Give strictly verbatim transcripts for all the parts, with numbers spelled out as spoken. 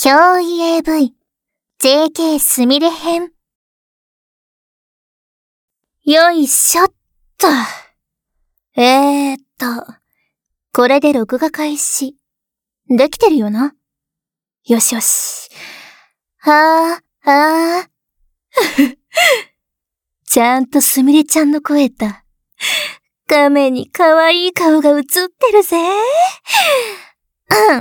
憑依 エーブイ、ジェーケー すみれ編。よいしょっと。えーっと、これで録画開始。できてるよな？よしよし。はぁ、はぁ。ちゃんとすみれちゃんの声だ。画面に可愛い顔が映ってるぜ。うん、うん。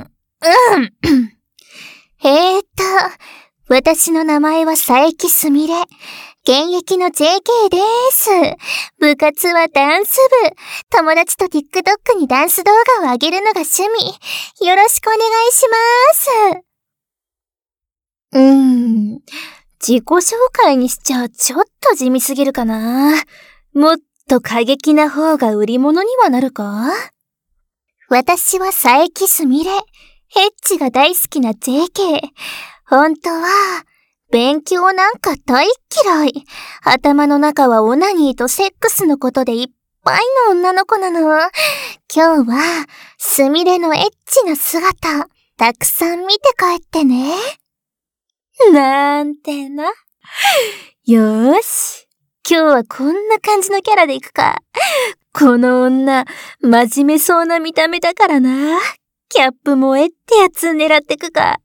えーっと、私の名前は佐伯すみれ。現役の ジェーケー でーす。部活はダンス部。友達と TikTok にダンス動画を上げるのが趣味。よろしくお願いします。うーん。自己紹介にしちゃちょっと地味すぎるかな。もっと過激な方が売り物にはなるか？私は佐伯すみれ。エッチが大好きな ジェーケー。本当は、勉強なんか大嫌い。頭の中はオナニーとセックスのことでいっぱいの女の子なの。今日は、すみれのエッチな姿、たくさん見て帰ってね。なんてな。よーし。今日はこんな感じのキャラでいくか。この女、真面目そうな見た目だからな。キャップ萌えってやつ狙ってくか。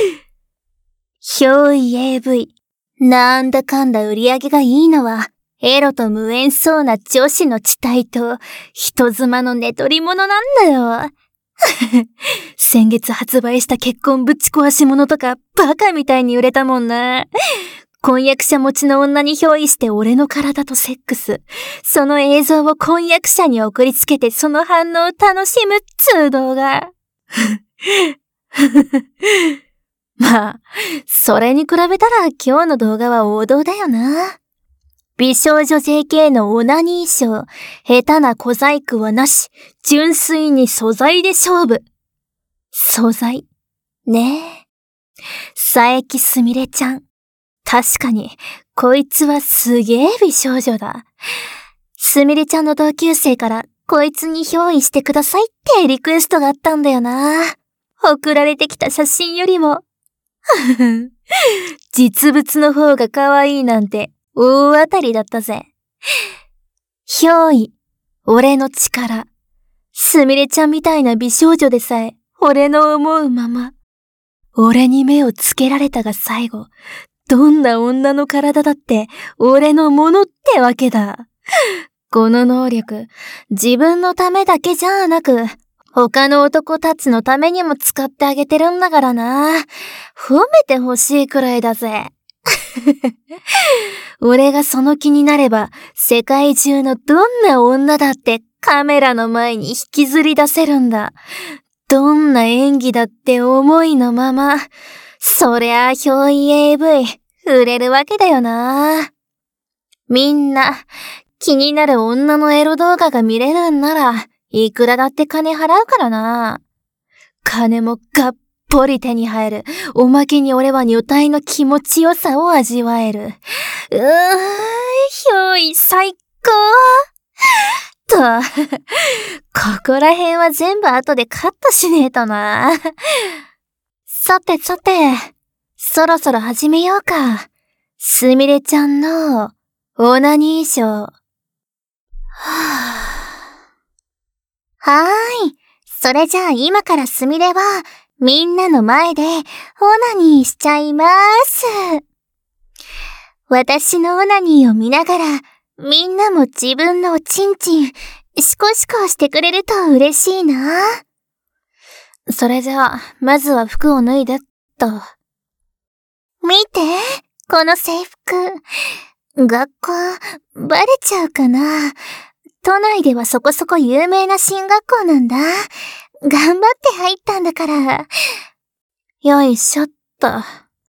憑依 エーブイ。なんだかんだ売り上げがいいのは、エロと無縁そうな女子の地帯と、人妻の寝取り物なんだよ。先月発売した結婚ぶち壊し物とか、バカみたいに売れたもんな。婚約者持ちの女に憑依して俺の体とセックス。その映像を婚約者に送りつけてその反応を楽しむっつう動画。まあ、それに比べたら今日の動画は王道だよな。美少女 ジェーケー のオナニーショー。下手な小細工はなし。純粋に素材で勝負。素材。ねえ。佐伯すみれちゃん。確かに、こいつはすげえ美少女だ。すみれちゃんの同級生から、こいつに憑依してくださいってリクエストがあったんだよな。送られてきた写真よりも。実物の方が可愛いなんて大当たりだったぜ。憑依、俺の力。すみれちゃんみたいな美少女でさえ、俺の思うまま。俺に目をつけられたが最後。どんな女の体だって俺のものってわけだ。この能力、自分のためだけじゃなく、他の男たちのためにも使ってあげてるんだからな。褒めてほしいくらいだぜ。俺がその気になれば、世界中のどんな女だってカメラの前に引きずり出せるんだ。どんな演技だって思いのまま。そりゃあ憑依 エーブイ、売れるわけだよな。みんな、気になる女のエロ動画が見れるんなら、いくらだって金払うからな。金もがっぽり手に入る。おまけに俺は女体の気持ちよさを味わえる。うーん、憑依最高と、ここら辺は全部後でカットしねえとな。さてさて、そろそろ始めようか。すみれちゃんのオナニーショー。はぁ。はーい。それじゃあ今からすみれはみんなの前でオナニーしちゃいまーす。私のオナニーを見ながらみんなも自分のおちんちんシコシコしてくれると嬉しいな。それじゃあ、まずは服を脱いでっと。見て、この制服。学校、バレちゃうかな。都内ではそこそこ有名な進学校なんだ。頑張って入ったんだから。よいしょっと。は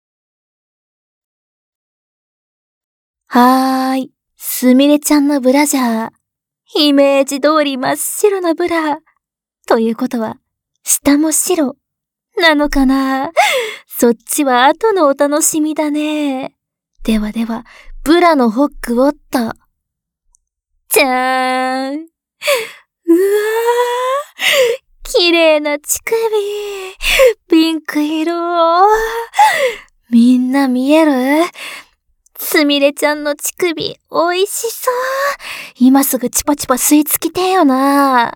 ーい。すみれちゃんのブラジャー。イメージ通り真っ白なブラ。ということは、下も白。なのかな？そっちは後のお楽しみだね。ではでは、ブラのホックをっと。じゃーん。うわー、 綺麗な乳首。ピンク色。みんな見える？すみれちゃんの乳首、おいしそう。今すぐチパチパ吸い付きてえよな。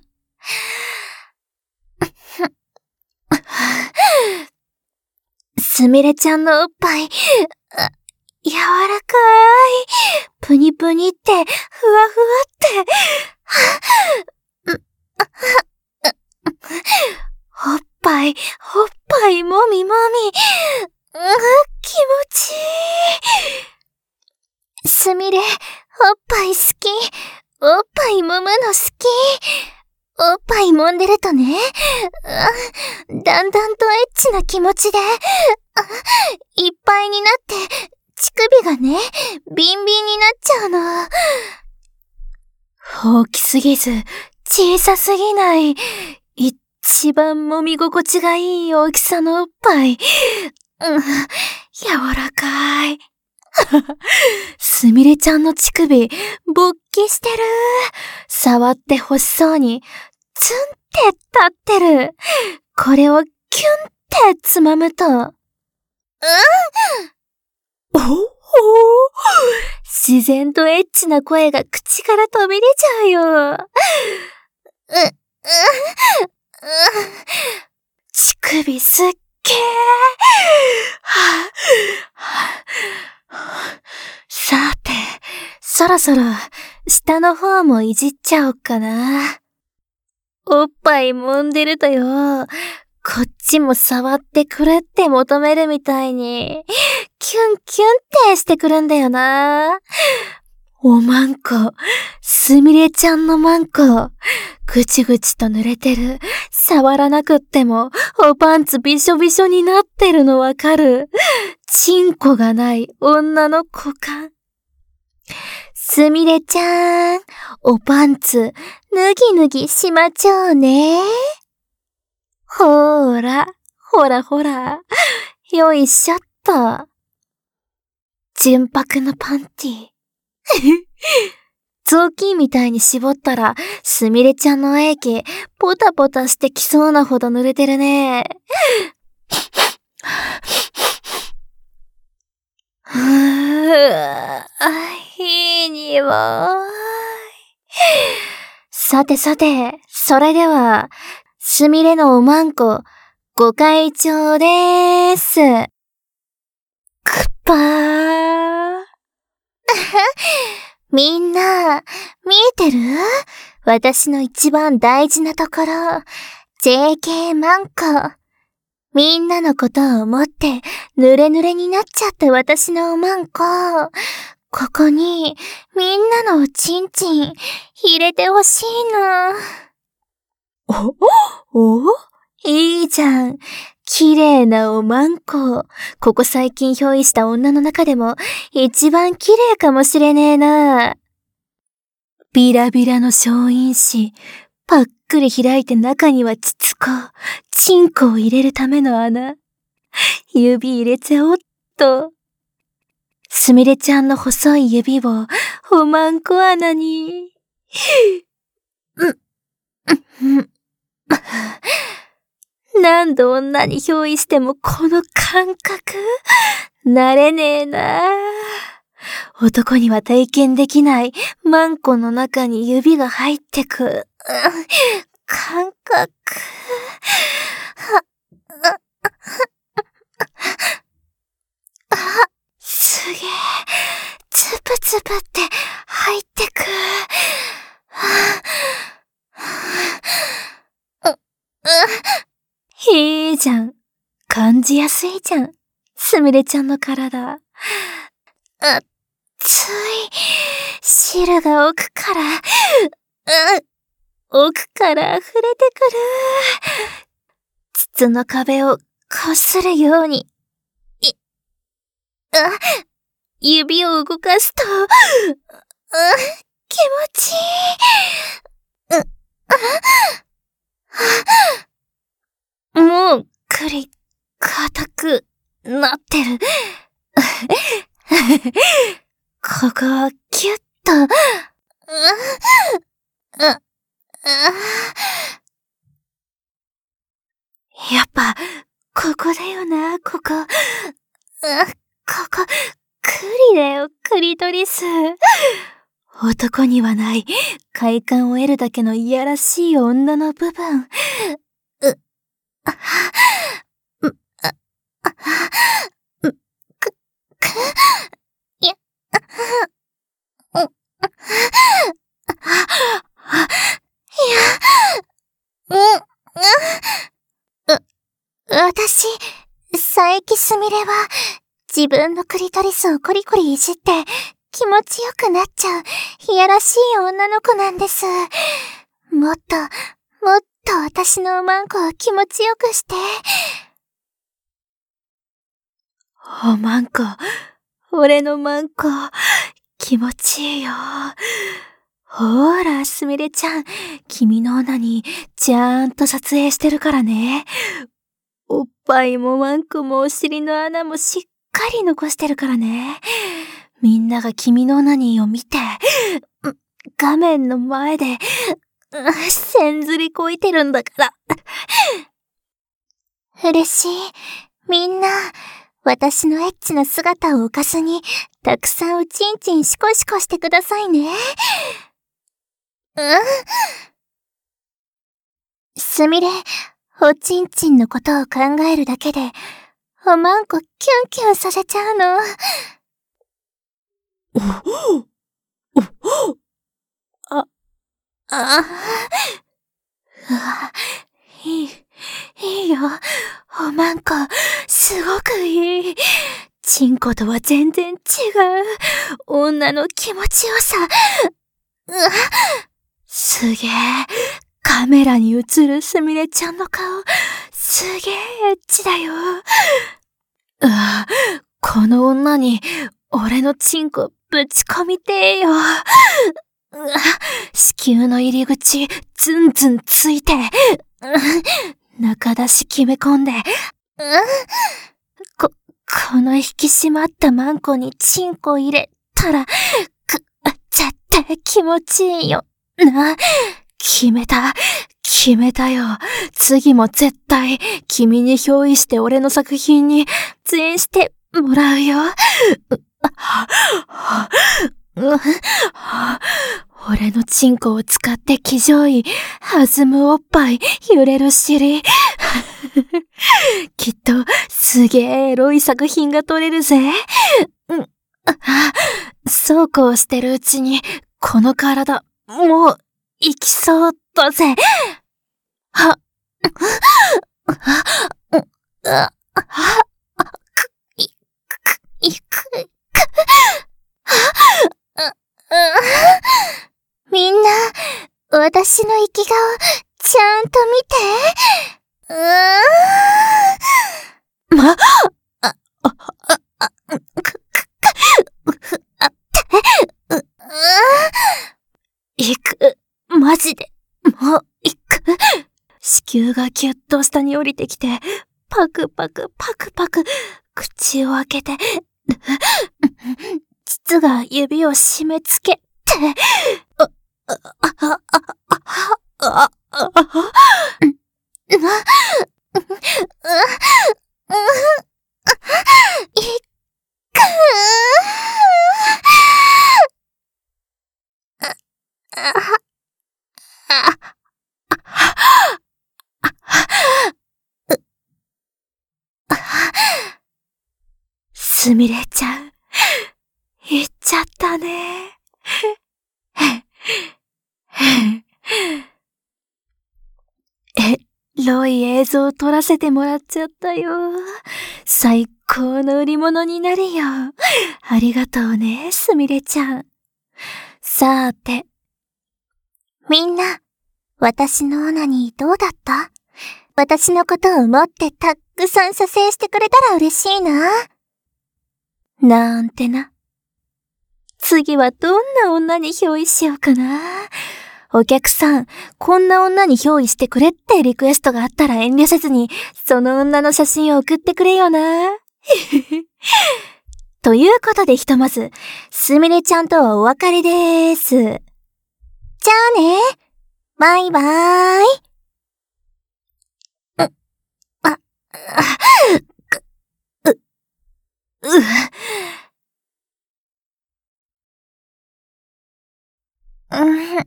すみれちゃんのおっぱい、柔らかい。ぷにぷにって、ふわふわって。おっぱい、おっぱいもみもみ。うん、気持ちいい。すみれ、おっぱい好き。おっぱい揉むの好き。おっぱい揉んでるとね、うん、だんだんとエッチな気持ちで、いっぱいになって、乳首がね、ビンビンになっちゃうの。大きすぎず、小さすぎない、一番揉み心地がいい大きさのおっぱい。うん、柔らかい。すみれちゃんの乳首、勃起してる。触って欲しそうに、ツンって立ってる。これをキュンってつまむと、うん、おお、自然とエッチな声が口から飛び出ちゃうよ。う、う、う、乳首すっげー。はぁ、はぁ、さて、そろそろ下の方もいじっちゃおっかな。おっぱい揉んでるとよ、こっちも触ってくれって求めるみたいに、キュンキュンってしてくるんだよな。おまんこ、すみれちゃんのまんこ、ぐちぐちと濡れてる。触らなくっても、おパンツびしょびしょになってるのわかる。チンコがない女の股間。すみれちゃん、おパンツ、脱ぎ脱ぎしまちょうね。ほーら、ほらほら、よいしょっと。純白のパンティ。雑巾みたいに絞ったら、すみれちゃんの液、ポタポタしてきそうなほど濡れてるね。ふぅ、いい匂い。さてさて、それでは、すみれのおまんこ、ご会長でーす。くっぱー。みんな、見えてる？私の一番大事なところ、ジェーケー マンコ。みんなのことを思って、濡れ濡れになっちゃった私のおまんこ。ここに、みんなのおちんちん、入れてほしいの。お、お、いいじゃん。綺麗なおまんこ。ここ最近憑依した女の中でも、一番綺麗かもしれねえな。ビラビラの小陰子、パックリ開いて中には膣子、チンコを入れるための穴。指入れちゃおっと。すみれちゃんの細い指を、おまんこ穴に。うん、うん、何度女に憑依してもこの感覚、慣れねえな。男には体験できないマンコの中に指が入ってく。感覚。あ、すげえ。つぶつぶって入ってく。いいじゃん。感じやすいじゃん。すみれちゃんの体。あ、つい、汁が奥から、うん、奥から溢れてくる。膣の壁をこするように。い、あ、指を動かすと、うん、気持ちいい。うん、もう、くり、硬くなってる。ここをキュッと、うん、うん、うん。 やっぱ、ここだよな、ここ。あ、ここ、クリだよ、クリトリス。男にはない、快感を得るだけのいやらしい女の部分。う、あ、う、あ、あ、う、く、く、いや、あ、う、あ、いや、う、う、私、佐伯すみれは、自分のクリトリスをコリコリいじって、気持ちよくなっちゃう、いやらしい女の子なんです。もっと、もっと私のおまんこを気持ちよくして。おまんこ、俺のまんこ、気持ちいいよ。ほーら、すみれちゃん、君のオナニー、ちゃんと撮影してるからね。おっぱいもまんこもお尻の穴もしっかり残してるからね。みんなが君のオナニーを見て、画面の前で、せんずりこいてるんだから。嬉しい。みんな、私のエッチな姿を浮かずに、たくさんおちんちんシコシコしてくださいね。うん。すみれ、おちんちんのことを考えるだけで、おまんこキュンキュンさせちゃうの。お、お、あ、あ、うわ、いい、いいよ。おまんこ、すごくいい。チンコとは全然違う。女の気持ちよさ。うわ、すげえ。カメラに映るすみれちゃんの顔、すげえエッチだよ。うわ、この女に、俺のチンコぶち込みてえよ。うわ、子宮の入り口、ズンズンついて、中出し決め込んで、こ、この引き締まったマンコにチンコ入れたら、く、絶対気持ちいいよ。な、決めた。決めたよ。次も絶対、君に憑依して俺の作品に出演してもらうよ。俺のチンコを使って騎乗位、弾むおっぱい、揺れる尻。きっと、すげえエロい作品が撮れるぜ。そうこうしてるうちに、この体、もう、行きそうだぜ。は、あ、あ、く、い、く、いく、みんな、私の生き顔、ちゃんと見て。うーん。ま、あ、あ、あ、あ、く、く、く、あ、う、う、行く。マジで。もう、行く。子宮がぎゅっと下に降りてきて、パクパクパクパク、口を開けて、膣が指を締め付けて、あ、あ、あ、あ、あ、あ、あ、あ、う、う、いくー。すみれちゃん、行っちゃったね。え、ロい映像を撮らせてもらっちゃったよ。最高の売り物になるよ。ありがとうね、すみれちゃん。さーて。みんな、私のオナニーどうだった？私のことをもってたっくさん撮影してくれたら嬉しいな。なんてな。次はどんな女に憑依しようかな。お客さん、こんな女に憑依してくれってリクエストがあったら遠慮せずに、その女の写真を送ってくれよな。ということでひとまず、すみれちゃんとはお別れでーす。じゃあね。バイバーイ。 う、う、うん、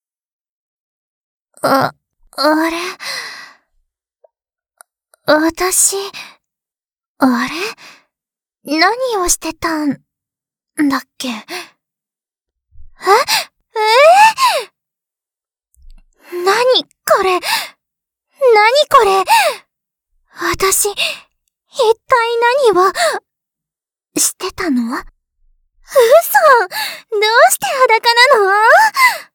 あ、あれ私、あれ何をしてたんだっけ？ええー、何これ？何これ？私、一体何をしてたの？嘘！どうして裸なの？